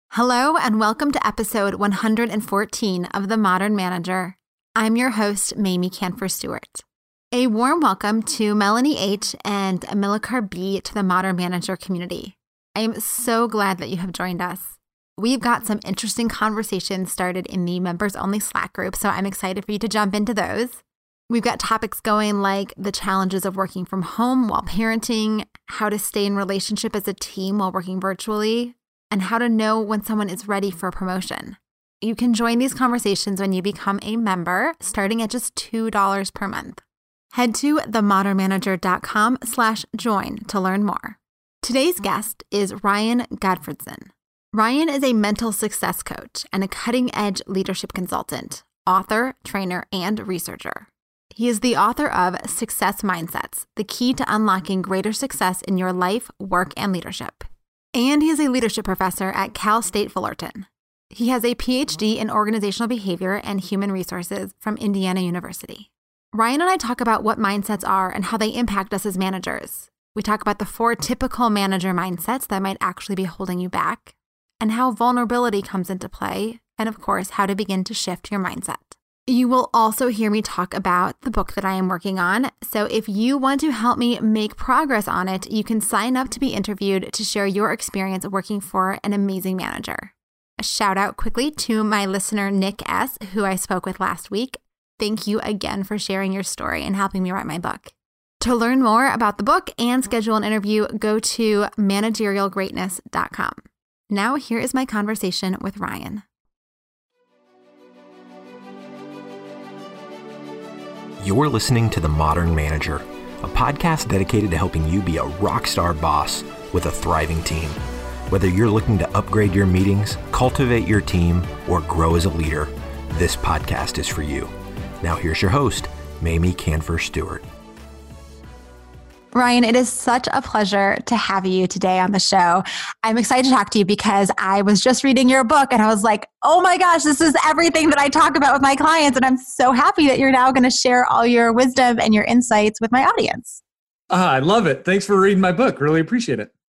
Hello and welcome to episode 114 of The Modern Manager. I'm your host, Mamie Canfer-Stewart. A warm welcome to Melanie H. and Amilcar B. to the Modern Manager community. I am so glad that you have joined us. We've got some interesting conversations started in the members-only Slack group, so I'm excited for you to jump into those. We've got topics going like the challenges of working from home while parenting, how to stay in relationship as a team while working virtually, and how to know when someone is ready for a promotion. You can join these conversations when you become a member, starting at just $2 per month. Head to themodernmanager.com/join to learn more. Today's guest is Ryan Gottfredson. Ryan is a mental success coach and a cutting-edge leadership consultant, author, trainer, and researcher. He is the author of Success Mindsets, the key to unlocking greater success in your life, work, and leadership. And he is a leadership professor at Cal State Fullerton. He has a PhD in organizational behavior and human resources from Indiana University. Ryan and I talk about what mindsets are and how they impact us as managers. We talk about the 4 typical manager mindsets that might actually be holding you back, and how vulnerability comes into play, and of course, how to begin to shift your mindset. You will also hear me talk about the book that I am working on. So if you want to help me make progress on it, you can sign up to be interviewed to share your experience working for an amazing manager. A shout out quickly to my listener, Nick S., who I spoke with last week. Thank you again for sharing your story and helping me write my book. To learn more about the book and schedule an interview, go to managerialgreatness.com. Now here is my conversation with Ryan. You're listening to The Modern Manager, a podcast dedicated to helping you be a rockstar boss with a thriving team. Whether you're looking to upgrade your meetings, cultivate your team, or grow as a leader, this podcast is for you. Now here's your host, Mamie Canfer-Stewart. Ryan, it is such a pleasure to have you today on the show. I'm excited to talk to you because I was just reading your book and I was like, oh my gosh, this is everything that I talk about with my clients. And I'm so happy that you're now going to share all your wisdom and your insights with my audience. I love it. Thanks for reading my book. Really appreciate it.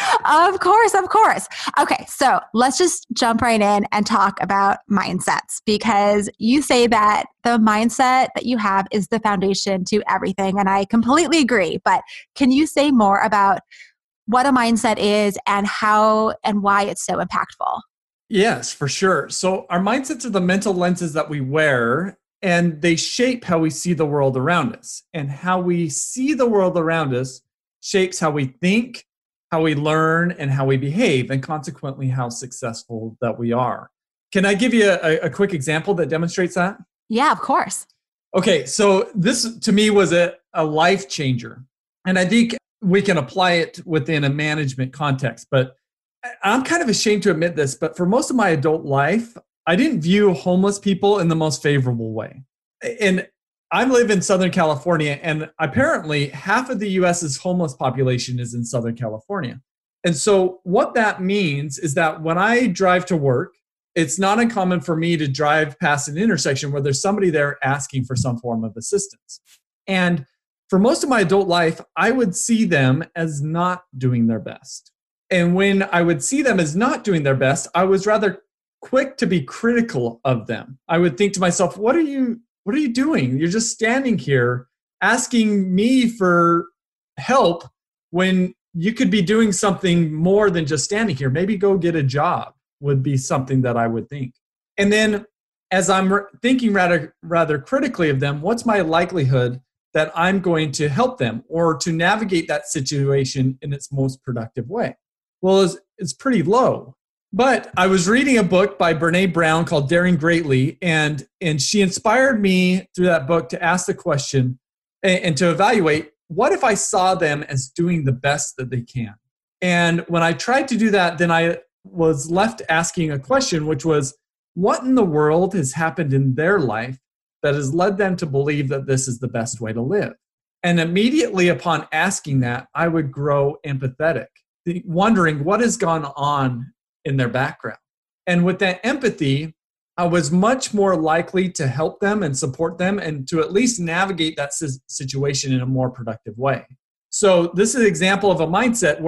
Of course. Okay, so let's just jump right in and talk about mindsets, because you say that the mindset that you have is the foundation to everything, and I completely agree. But can you say more about what a mindset is and how and why it's so impactful? Yes, for sure. So our mindsets are the mental lenses that we wear, and they shape how we see the world around us. And how we see the world around us shapes how we think, how we learn, and how we behave, and consequently how successful that we are. Can I give you a quick example that demonstrates that? Yeah, of course. Okay, so this to me was a life changer. And I think we can apply it within a management context, but I'm kind of ashamed to admit this, but for most of my adult life, I didn't view homeless people in the most favorable way. And I live in Southern California, and apparently half of the U.S.'s homeless population is in Southern California. And so what that means is that when I drive to work, it's not uncommon for me to drive past an intersection where there's somebody there asking for some form of assistance. And for most of my adult life, I would see them as not doing their best. And when I would see them as not doing their best, I was rather quick to be critical of them. I would think to myself, what are you doing? You're just standing here asking me for help when you could be doing something more than just standing here. Maybe go get a job would be something that I would think. And then as I'm thinking rather critically of them, what's my likelihood that I'm going to help them or to navigate that situation in its most productive way? Well, it's pretty low. But I was reading a book by Brené Brown called Daring Greatly, and she inspired me through that book to ask the question and to evaluate, what if I saw them as doing the best that they can? And when I tried to do that, then I was left asking a question, which was, what in the world has happened in their life that has led them to believe that this is the best way to live? And immediately upon asking that, I would grow empathetic, wondering what has gone on in their background. And with that empathy, I was much more likely to help them and support them and to at least navigate that situation in a more productive way. So this is an example of a mindset where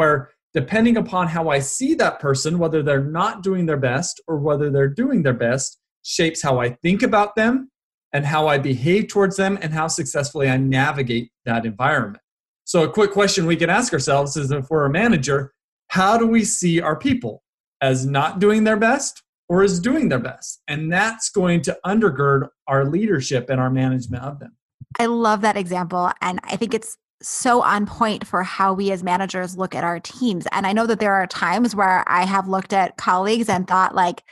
depending upon how I see that person, whether they're not doing their best or whether they're doing their best, shapes how I think about them and how I behave towards them and how successfully I navigate that environment. So a quick question we can ask ourselves is, if we're a manager, how do we see our people? As not doing their best or as doing their best? And that's going to undergird our leadership and our management of them. I love that example. And I think it's so on point for how we as managers look at our teams. And I know that there are times where I have looked at colleagues and thought like,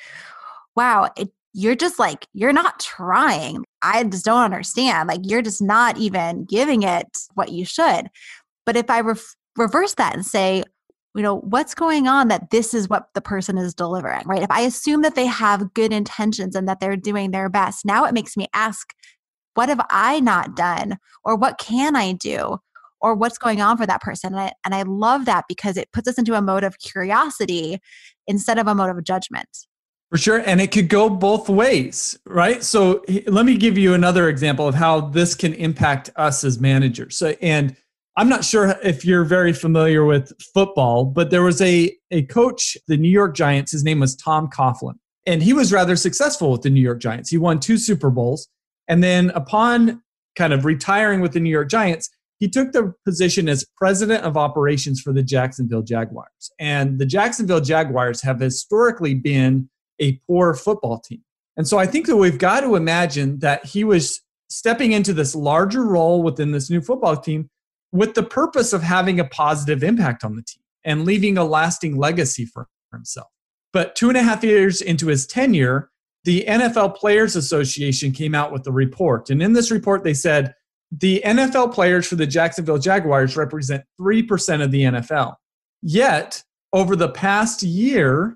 wow, you're just like, you're not trying. I just don't understand. Like, you're just not even giving it what you should. But if I reverse that and say, what's going on that this is what the person is delivering, right? If I assume that they have good intentions and that they're doing their best, now it makes me ask, what have I not done? Or what can I do? Or what's going on for that person? And I love that because it puts us into a mode of curiosity instead of a mode of judgment. For sure. And it could go both ways, right? So let me give you another example of how this can impact us as managers. So, and I'm not sure if you're very familiar with football, but there was a coach, the New York Giants, his name was Tom Coughlin. And he was rather successful with the New York Giants. He won 2 Super Bowls. And then upon kind of retiring with the New York Giants, he took the position as president of operations for the Jacksonville Jaguars. And the Jacksonville Jaguars have historically been a poor football team. And so I think that we've got to imagine that he was stepping into this larger role within this new football team with the purpose of having a positive impact on the team and leaving a lasting legacy for himself. But 2.5 years into his tenure, the NFL Players Association came out with a report. And in this report, they said, the NFL players for the Jacksonville Jaguars represent 3% of the NFL. Yet, over the past year,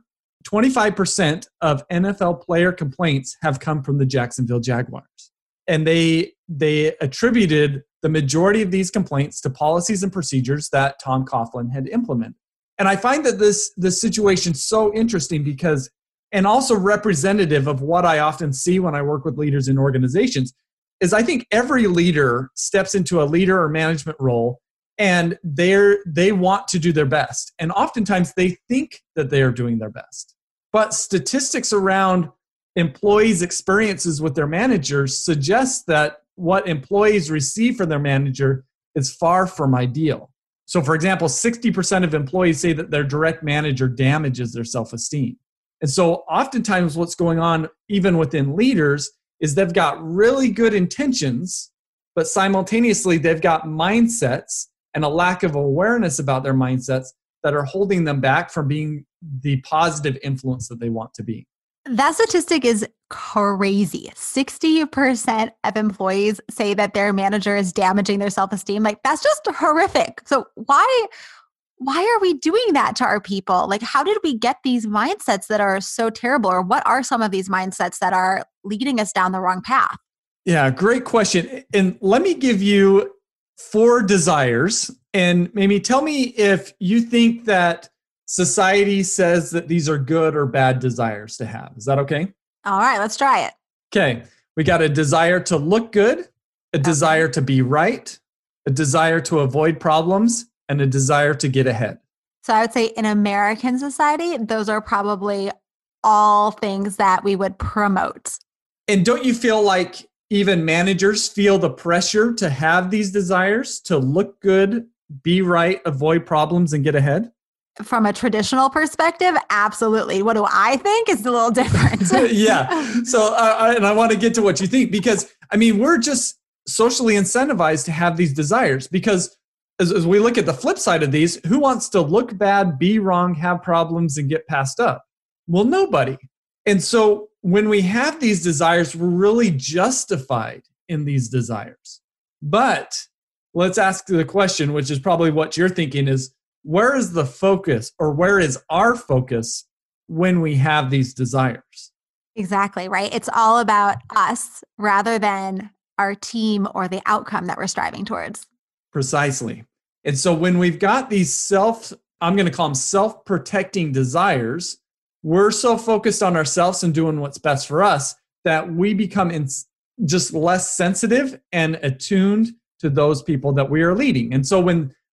25% of NFL player complaints have come from the Jacksonville Jaguars. And they attributed the majority of these complaints to policies and procedures that Tom Coughlin had implemented. And I find that this situation so interesting because, and also representative of what I often see when I work with leaders in organizations, is I think every leader steps into a leader or management role and they want to do their best. And oftentimes they think that they are doing their best. But statistics around employees' experiences with their managers suggest that what employees receive from their manager is far from ideal. So for example, 60% of employees say that their direct manager damages their self-esteem. And so oftentimes what's going on even within leaders is they've got really good intentions, but simultaneously they've got mindsets and a lack of awareness about their mindsets that are holding them back from being the positive influence that they want to be. That statistic is crazy. 60% of employees say that their manager is damaging their self-esteem. Like, that's just horrific. So why are we doing that to our people? Like, how did we get these mindsets that are so terrible? Or what are some of these mindsets that are leading us down the wrong path? Yeah, great question. And let me give you 4 desires and maybe tell me if you think that society says that these are good or bad desires to have. Is that okay? All right, let's try it. Okay. We got a desire to look good, a desire to be right, a desire to avoid problems, and a desire to get ahead. So I would say in American society, those are probably all things that we would promote. And don't you feel like even managers feel the pressure to have these desires to look good, be right, avoid problems, and get ahead? From a traditional perspective, absolutely. What do I think is a little different? Yeah. So, and I want to get to what you think, because I mean, we're just socially incentivized to have these desires, because as we look at the flip side of these, who wants to look bad, be wrong, have problems, and get passed up? Well, nobody. And so when we have these desires, we're really justified in these desires. But let's ask the question, which is probably what you're thinking, is where is the focus, or where is our focus when we have these desires? Exactly, right? It's all about us rather than our team or the outcome that we're striving towards. Precisely. And so when we've got these I'm going to call them self-protecting desires, we're so focused on ourselves and doing what's best for us that we become just less sensitive and attuned to those people that we are leading. And so when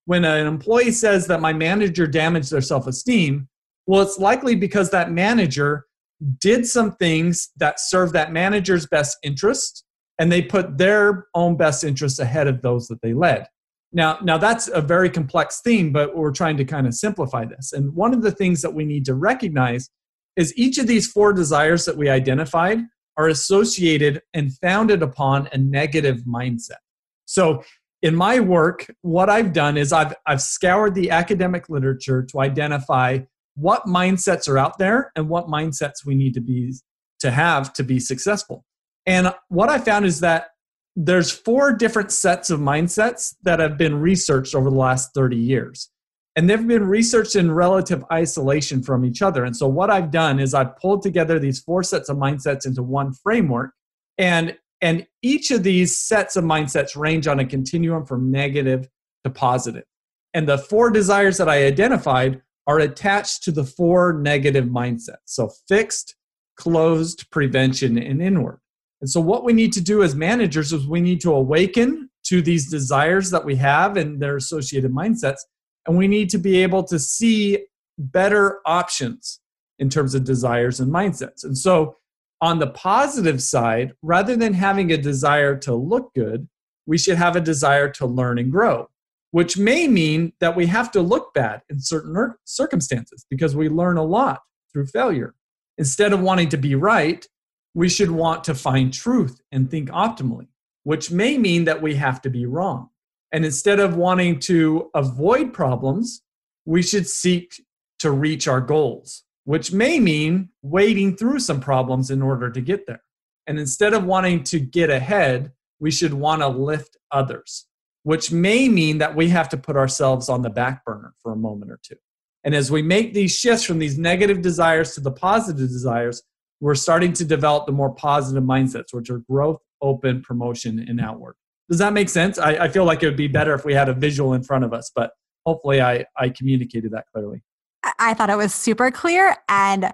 when an employee says that my manager damaged their self-esteem, well, it's likely because that manager did some things that serve that manager's best interest, and they put their own best interests ahead of those that they led. Now that's a very complex theme, but we're trying to kind of simplify this. And one of the things that we need to recognize is each of these 4 desires that we identified are associated and founded upon a negative mindset. So in my work, what I've done is I've scoured the academic literature to identify what mindsets are out there and what mindsets we need to have to be successful. And what I found is that there's 4 different sets of mindsets that have been researched over the last 30 years. And they've been researched in relative isolation from each other. And so what I've done is I've pulled together these 4 sets of mindsets into one framework. And each of these sets of mindsets range on a continuum from negative to positive. And the 4 desires that I identified are attached to the 4 negative mindsets. So fixed, closed, prevention, and inward. And so what we need to do as managers is we need to awaken to these desires that we have and their associated mindsets. And we need to be able to see better options in terms of desires and mindsets. And so on the positive side, rather than having a desire to look good, we should have a desire to learn and grow, which may mean that we have to look bad in certain circumstances because we learn a lot through failure. Instead of wanting to be right, we should want to find truth and think optimally, which may mean that we have to be wrong. And instead of wanting to avoid problems, we should seek to reach our goals, which may mean wading through some problems in order to get there. And instead of wanting to get ahead, we should want to lift others, which may mean that we have to put ourselves on the back burner for a moment or two. And as we make these shifts from these negative desires to the positive desires, we're starting to develop the more positive mindsets, which are growth, open, promotion, and outward. Does that make sense? I feel like it would be better if we had a visual in front of us, but hopefully I communicated that clearly. I thought it was super clear and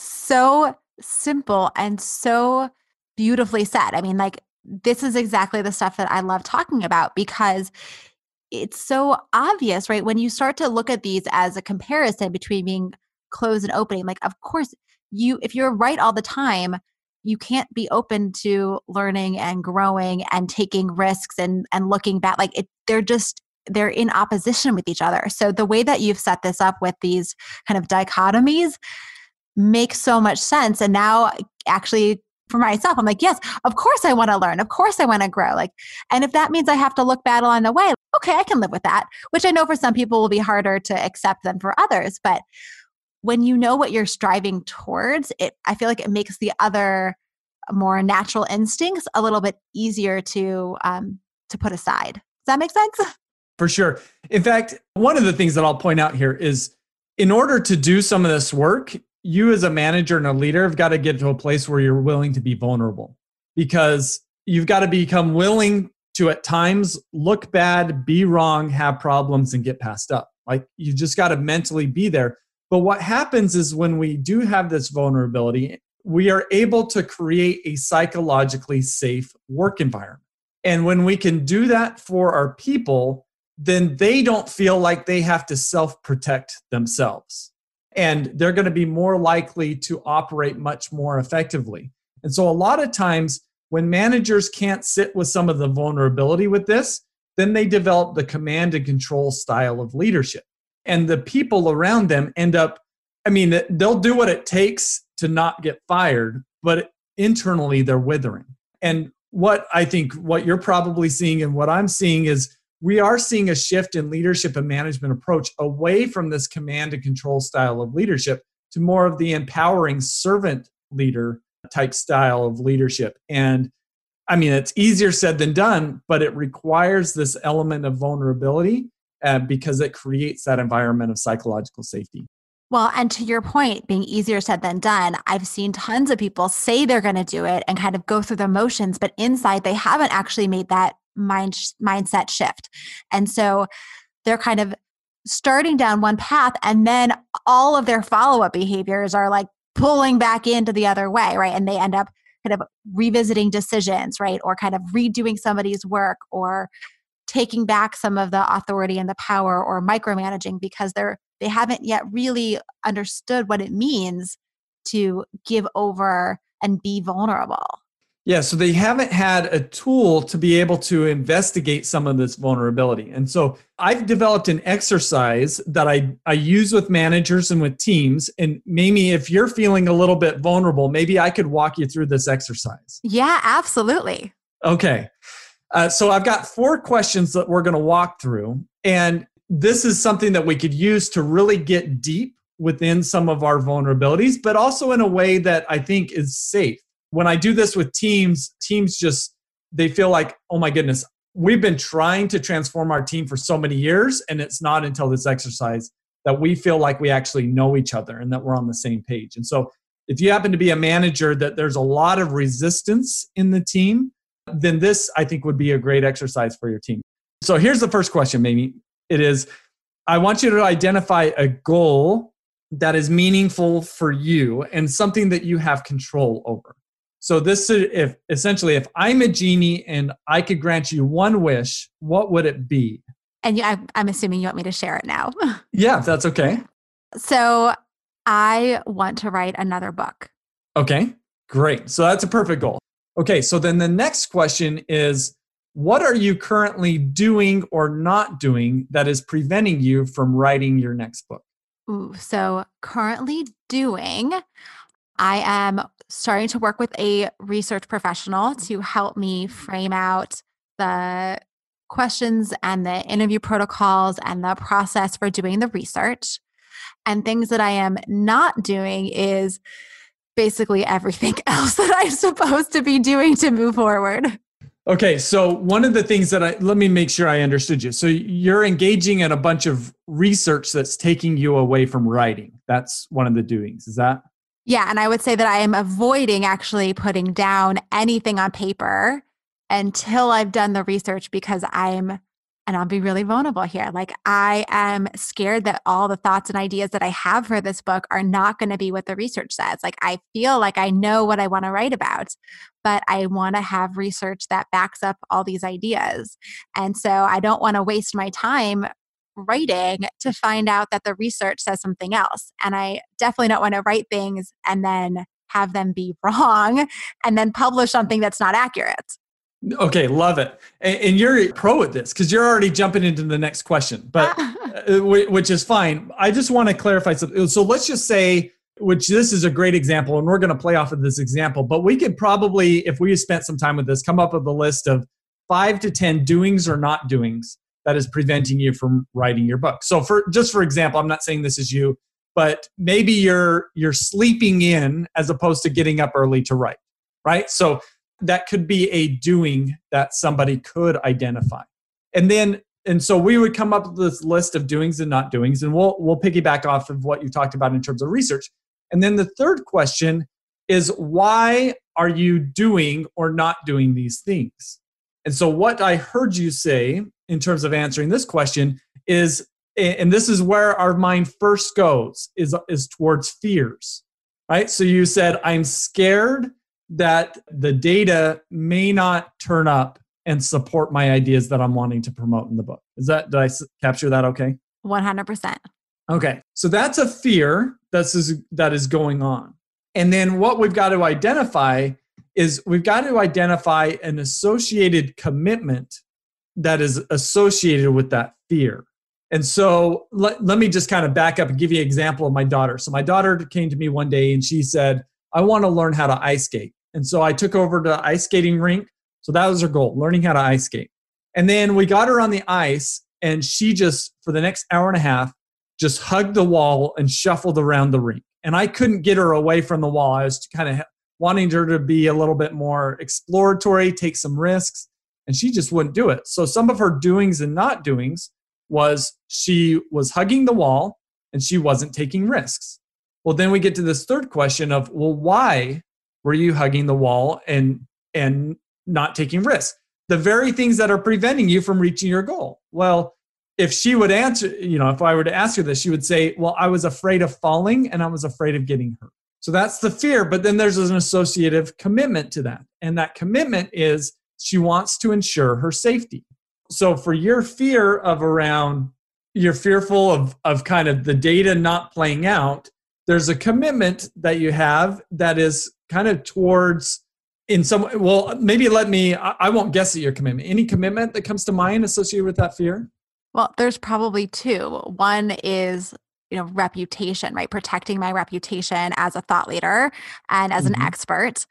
so simple and so beautifully said. I mean, like, this is exactly the stuff that I love talking about because it's so obvious, right? When you start to look at these as a comparison between being closed and opening, like, of course, if you're right all the time, you can't be open to learning and growing and taking risks and looking back. Like, they're in opposition with each other. So the way that you've set this up with these kind of dichotomies makes so much sense. And now actually for myself, I'm like, yes, of course I want to learn. Of course I want to grow. Like, and if that means I have to look bad along the way, okay, I can live with that, which I know for some people will be harder to accept than for others. But when you know what you're striving towards, I feel like it makes the other more natural instincts a little bit easier to put aside. Does that make sense? For sure. In fact, one of the things that I'll point out here is in order to do some of this work, you as a manager and a leader have got to get to a place where you're willing to be vulnerable, because you've got to become willing to at times look bad, be wrong, have problems, and get passed up. Like, you just got to mentally be there. But what happens is when we do have this vulnerability, we are able to create a psychologically safe work environment. And when we can do that for our people, then they don't feel like they have to self-protect themselves. And they're going to be more likely to operate much more effectively. And so a lot of times when managers can't sit with some of the vulnerability with this, then they develop the command and control style of leadership. And the people around them end up, they'll do what it takes to not get fired, but internally they're withering. And what you're probably seeing and what I'm seeing is we are seeing a shift in leadership and management approach away from this command and control style of leadership to more of the empowering servant leader type style of leadership. And it's easier said than done, but it requires this element of vulnerability because it creates that environment of psychological safety. Well, and to your point, being easier said than done, I've seen tons of people say they're going to do it and kind of go through the motions, but inside they haven't actually made that mindset shift. And so they're kind of starting down one path, and then all of their follow-up behaviors are like pulling back into the other way, right? And they end up kind of revisiting decisions, right? Or kind of redoing somebody's work or taking back some of the authority and the power or micromanaging because they haven't yet really understood what it means to give over and be vulnerable. Yeah, so they haven't had a tool to be able to investigate some of this vulnerability. And so I've developed an exercise that I use with managers and with teams. And Mamie, if you're feeling a little bit vulnerable, maybe I could walk you through this exercise. Yeah, absolutely. Okay. So I've got 4 questions that we're going to walk through. And this is something that we could use to really get deep within some of our vulnerabilities, but also in a way that I think is safe. When I do this with teams just, they feel like, oh my goodness, we've been trying to transform our team for so many years, and it's not until this exercise that we feel like we actually know each other and that we're on the same page. And so if you happen to be a manager that there's a lot of resistance in the team, then this, I think, would be a great exercise for your team. So here's the first question, Mamie. It is, I want you to identify a goal that is meaningful for you and something that you have control over. So this, if I'm a genie and I could grant you one wish, what would it be? And I'm assuming you want me to share it now. Yeah, that's okay. So I want to write another book. Okay, great. So that's a perfect goal. Okay, so then the next question is, what are you currently doing or not doing that is preventing you from writing your next book? Ooh, so currently doing, I am starting to work with a research professional to help me frame out the questions and the interview protocols and the process for doing the research. And things that I am not doing is basically everything else that I'm supposed to be doing to move forward. Okay, so one of the things that let me make sure I understood you. So you're engaging in a bunch of research that's taking you away from writing. That's one of the doings, is that? Yeah, and I would say that I am avoiding actually putting down anything on paper until I've done the research because and I'll be really vulnerable here. Like I am scared that all the thoughts and ideas that I have for this book are not going to be what the research says. Like I feel like I know what I want to write about, but I want to have research that backs up all these ideas. And so I don't want to waste my time writing to find out that the research says something else. And I definitely don't want to write things and then have them be wrong and then publish something that's not accurate. Okay, love it. And you're a pro at this because you're already jumping into the next question, but which is fine. I just want to clarify something. So let's just say, which this is a great example, and we're going to play off of this example, but we could probably, if we spent some time with this, come up with a list of 5 to 10 doings or not doings that is preventing you from writing your book. So for example, I'm not saying this is you, but maybe you're sleeping in as opposed to getting up early to write, right? So that could be a doing that somebody could identify. And so we would come up with this list of doings and not doings, and we'll piggyback off of what you talked about in terms of research. And then the third question is, why are you doing or not doing these things? And so what I heard you say in terms of answering this question is, and this is where our mind first goes, is towards fears, right? So you said, I'm scared that the data may not turn up and support my ideas that I'm wanting to promote in the book. Did I capture that okay? 100%. Okay. So that's a fear that is going on. And then what we've got to identify is an associated commitment that is associated with that fear. And so let me just kind of back up and give you an example of my daughter. So my daughter came to me one day and she said, I want to learn how to ice skate. And so I took over to the ice skating rink. So that was her goal, learning how to ice skate. And then we got her on the ice and she just, for the next hour and a half, just hugged the wall and shuffled around the rink. And I couldn't get her away from the wall. I was kind of wanting her to be a little bit more exploratory, take some risks, and she just wouldn't do it. So some of her doings and not doings was she was hugging the wall and she wasn't taking risks. Well, then we get to this third question of, well, why were you hugging the wall and not taking risks? The very things that are preventing you from reaching your goal. Well, if she would answer, if I were to ask her this, she would say, well, I was afraid of falling and I was afraid of getting hurt. So that's the fear, but then there's an associative commitment to that. And that commitment is she wants to ensure her safety. So for your fear of around, you're fearful of kind of the data not playing out, there's a commitment that you have that is kind of towards in some, well, maybe I won't guess at your commitment. Any commitment that comes to mind associated with that fear? Well, there's probably two. One is, reputation, right? Protecting my reputation as a thought leader and as an expert.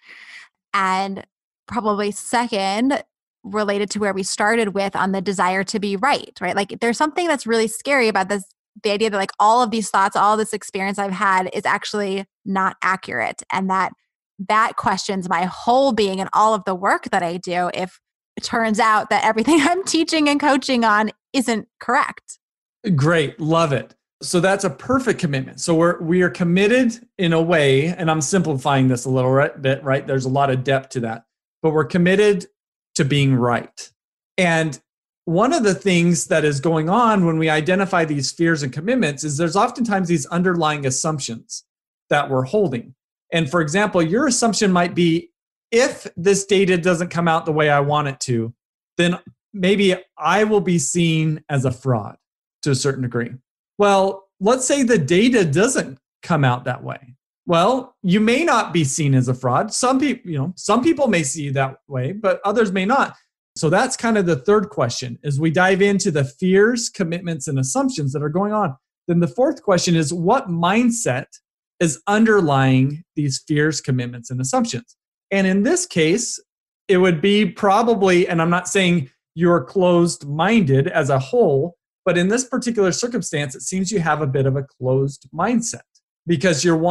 And probably second, related to where we started with on the desire to be right? Like there's something that's really scary about this, the idea that like all of these thoughts, all this experience I've had is actually not accurate. And that questions my whole being and all of the work that I do if it turns out that everything I'm teaching and coaching on isn't correct. Great. Love it. So that's a perfect commitment. So we are committed in a way, and I'm simplifying this a little bit, right? There's a lot of depth to that, but we're committed to being right. And one of the things that is going on when we identify these fears and commitments is there's oftentimes these underlying assumptions that we're holding. And for example, your assumption might be, if this data doesn't come out the way I want it to, then maybe I will be seen as a fraud to a certain degree. Well, let's say the data doesn't come out that way. Well, you may not be seen as a fraud. Some people may see you that way, but others may not. So that's kind of the third question as we dive into the fears, commitments, and assumptions that are going on. Then the fourth question is, what mindset is underlying these fears, commitments, and assumptions? And in this case, it would be probably, and I'm not saying you're closed-minded as a whole, but in this particular circumstance, it seems you have a bit of a closed mindset because you're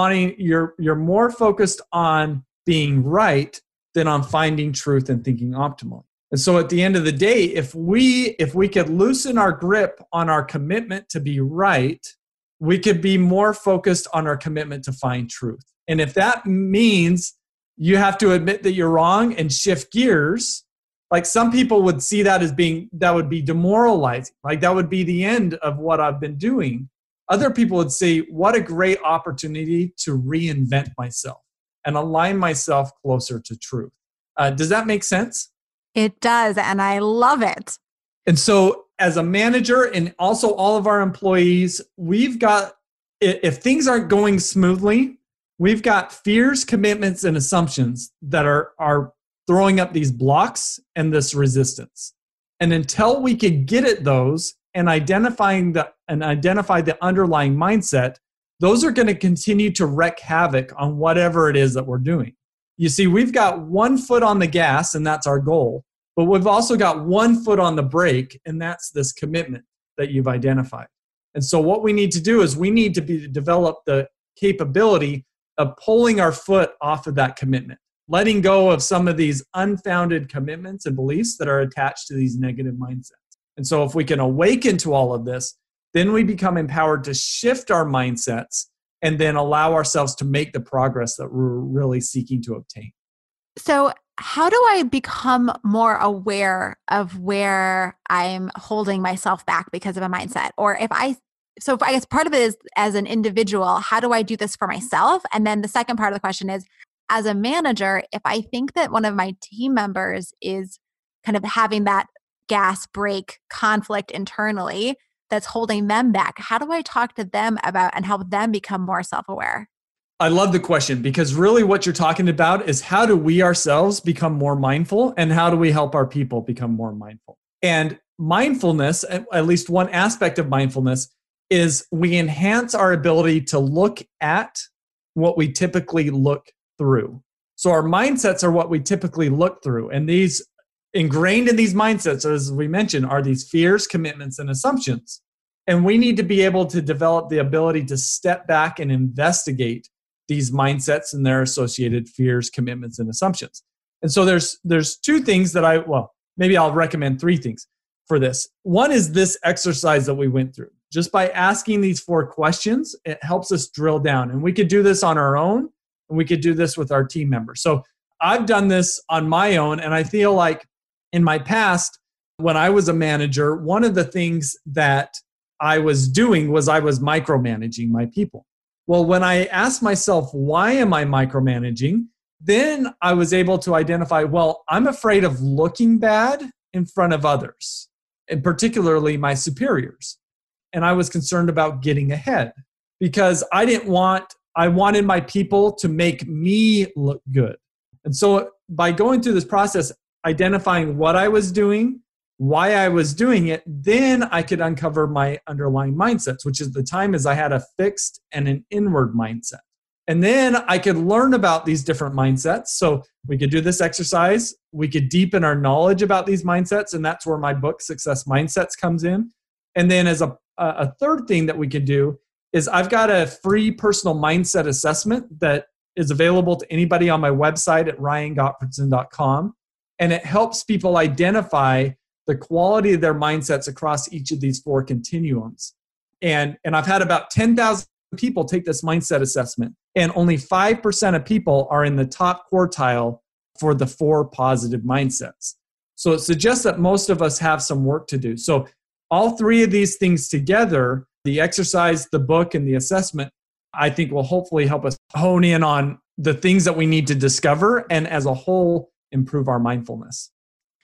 more focused on being right than on finding truth and thinking optimally. And so at the end of the day, if we could loosen our grip on our commitment to be right, we could be more focused on our commitment to find truth. And if that means you have to admit that you're wrong and shift gears, like some people would see that as that would be demoralizing. Like that would be the end of what I've been doing. Other people would say, what a great opportunity to reinvent myself and align myself closer to truth. Does that make sense? It does. And I love it. And so as a manager and also all of our employees, we've got, if things aren't going smoothly, we've got fears, commitments, and assumptions that are throwing up these blocks and this resistance. And until we could get at those and identify the underlying mindset, those are going to continue to wreak havoc on whatever it is that we're doing. You see, we've got one foot on the gas, and that's our goal. But we've also got one foot on the brake, and that's this commitment that you've identified. And so what we need to do is we need to develop the capability of pulling our foot off of that commitment, letting go of some of these unfounded commitments and beliefs that are attached to these negative mindsets. And so if we can awaken to all of this, then we become empowered to shift our mindsets and then allow ourselves to make the progress that we're really seeking to obtain. So how do I become more aware of where I'm holding myself back because of a mindset? Or I guess part of it is as an individual, how do I do this for myself? And then the second part of the question is, as a manager, if I think that one of my team members is kind of having that gas brake conflict internally that's holding them back, how do I talk to them about and help them become more self-aware? I love the question because really what you're talking about is how do we ourselves become more mindful and how do we help our people become more mindful? And mindfulness, at least one aspect of mindfulness, is we enhance our ability to look at what we typically look through. So our mindsets are what we typically look through. And these ingrained in these mindsets, as we mentioned, are these fears, commitments, and assumptions. And we need to be able to develop the ability to step back and investigate these mindsets and their associated fears, commitments, and assumptions. And so there's two things that maybe I'll recommend three things for this. One is this exercise that we went through. Just by asking these 4 questions, it helps us drill down. And we could do this on our own, and we could do this with our team members. So I've done this on my own, and I feel like in my past, when I was a manager, one of the things that I was doing was I was micromanaging my people. Well, when I asked myself, why am I micromanaging? Then I was able to identify, well, I'm afraid of looking bad in front of others. and particularly my superiors. And I was concerned about getting ahead because I wanted my people to make me look good. And so by going through this process, identifying what I was doing, why I was doing it, then I could uncover my underlying mindsets, which is the time is I had a fixed and an inward mindset. And then I could learn about these different mindsets. So we could do this exercise. We could deepen our knowledge about these mindsets. And that's where my book, Success Mindsets, comes in. And then as a third thing that we could do is I've got a free personal mindset assessment that is available to anybody on my website at ryangottfredson.com. And it helps people identify the quality of their mindsets across each of these 4 continuums. And I've had about 10,000 people take this mindset assessment, and only 5% of people are in the top quartile for the 4 positive mindsets. So it suggests that most of us have some work to do. So all 3 of these things together, the exercise, the book, and the assessment, I think will hopefully help us hone in on the things that we need to discover and as a whole improve our mindfulness.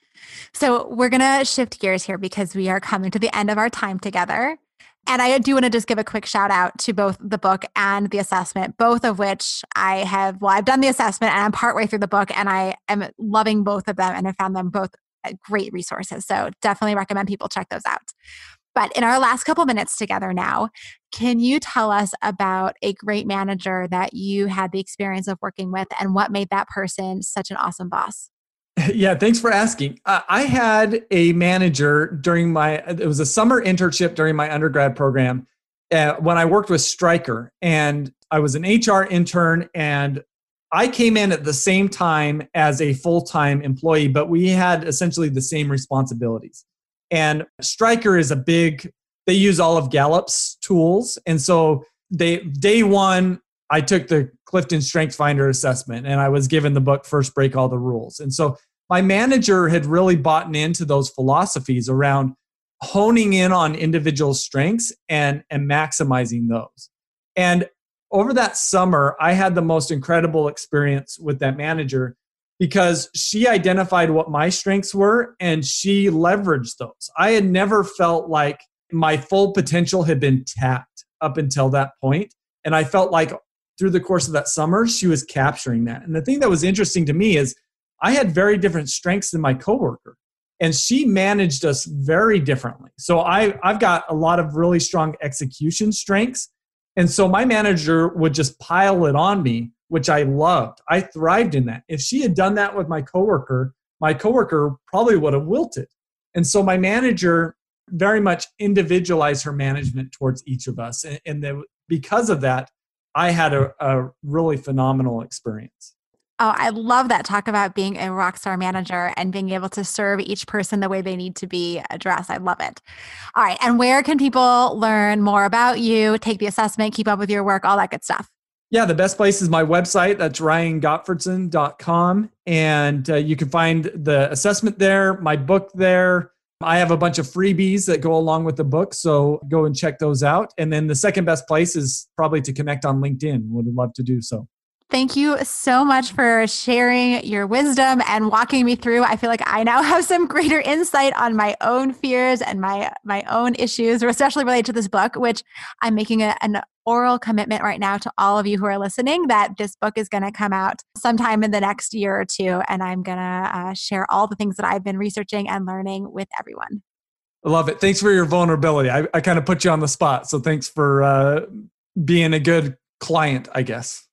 So we're going to shift gears here because we are coming to the end of our time together. And I do want to just give a quick shout out to both the book and the assessment, both of which I've done the assessment and I'm partway through the book, and I am loving both of them and I found them both great resources. So definitely recommend people check those out. But in our last couple minutes together now, can you tell us about a great manager that you had the experience of working with and what made that person such an awesome boss? Yeah, thanks for asking. I had a manager it was a summer internship during my undergrad program when I worked with Stryker, and I was an HR intern, and I came in at the same time as a full-time employee, but we had essentially the same responsibilities. And Stryker is they use all of Gallup's tools. And so day one, I took the Clifton Strengths Finder assessment, and I was given the book First Break All the Rules. And so my manager had really bought into those philosophies around honing in on individual strengths and maximizing those. And over that summer, I had the most incredible experience with that manager because she identified what my strengths were and she leveraged those. I had never felt like my full potential had been tapped up until that point. And I felt like through the course of that summer, she was capturing that. And the thing that was interesting to me is I had very different strengths than my coworker, and she managed us very differently. So I've got a lot of really strong execution strengths. And so my manager would just pile it on me, which I loved. I thrived in that. If she had done that with my coworker probably would have wilted. And so my manager very much individualized her management towards each of us. And because of that, I had a really phenomenal experience. Oh, I love that talk about being a rock star manager and being able to serve each person the way they need to be addressed. I love it. All right. And where can people learn more about you, take the assessment, keep up with your work, all that good stuff? Yeah, the best place is my website. That's ryangottfredson.com. And you can find the assessment there, my book there. I have a bunch of freebies that go along with the book, so go and check those out. And then the second best place is probably to connect on LinkedIn. Would love to do so. Thank you so much for sharing your wisdom and walking me through. I feel like I now have some greater insight on my own fears and my own issues, especially related to this book, which I'm making an oral commitment right now to all of you who are listening that this book is going to come out sometime in the next year or two. And I'm going to share all the things that I've been researching and learning with everyone. I love it. Thanks for your vulnerability. I kind of put you on the spot. So thanks for being a good client, I guess.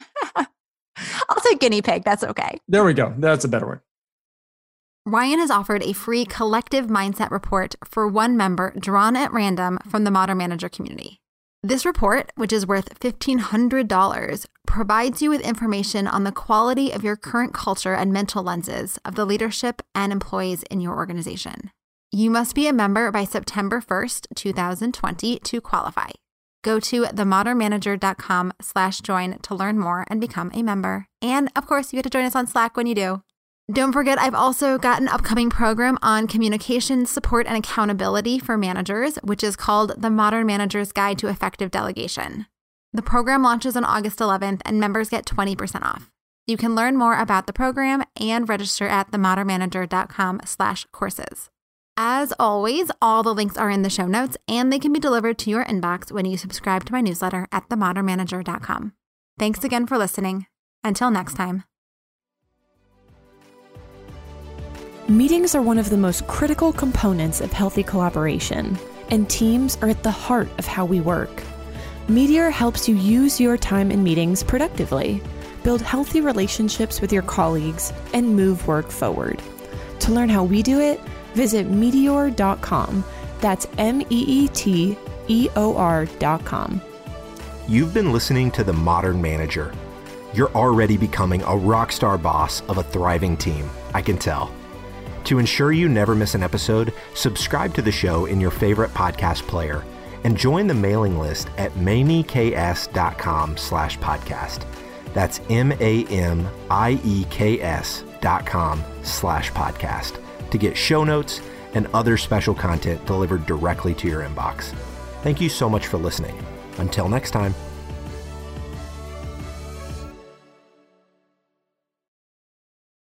I'll take guinea pig. That's okay. There we go. That's a better word. Ryan has offered a free collective mindset report for one member drawn at random from the Modern Manager community. This report, which is worth $1,500, provides you with information on the quality of your current culture and mental lenses of the leadership and employees in your organization. You must be a member by September 1st, 2020 to qualify. Go to themodernmanager.com/join to learn more and become a member. And of course, you get to join us on Slack when you do. Don't forget, I've also got an upcoming program on communication, support, and accountability for managers, which is called The Modern Manager's Guide to Effective Delegation. The program launches on August 11th, and members get 20% off. You can learn more about the program and register at themodernmanager.com/courses. As always, all the links are in the show notes, and they can be delivered to your inbox when you subscribe to my newsletter at themodernmanager.com. Thanks again for listening. Until next time. Meetings are one of the most critical components of healthy collaboration, and teams are at the heart of how we work. Meteor helps you use your time in meetings productively, build healthy relationships with your colleagues, and move work forward. To learn how we do it, visit meteor.com. That's MEETEOR.com. You've been listening to The Modern Manager. You're already becoming a rockstar boss of a thriving team, I can tell. To ensure you never miss an episode, subscribe to the show in your favorite podcast player and join the mailing list at mamieks.com/podcast. That's MAMIEKS.com/podcast to get show notes and other special content delivered directly to your inbox. Thank you so much for listening. Until next time.